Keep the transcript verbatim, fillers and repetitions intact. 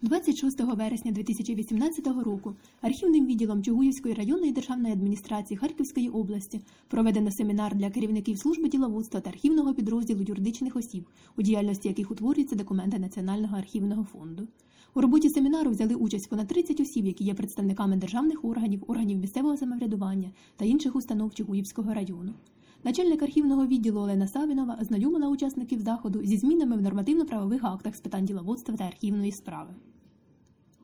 двадцять шостого вересня дві тисячі вісімнадцятого року архівним відділом Чугуївської районної державної адміністрації Харківської області проведено семінар для керівників служби діловодства та архівного підрозділу юридичних осіб, у діяльності яких утворюються документи Національного архівного фонду. У роботі семінару взяли участь понад тридцять осіб, які є представниками державних органів, органів місцевого самоврядування та інших установ Чугуївського району. Начальник архівного відділу Олена Савінова ознайомила учасників заходу зі змінами в нормативно-правових актах з питань діловодства та архівної справи.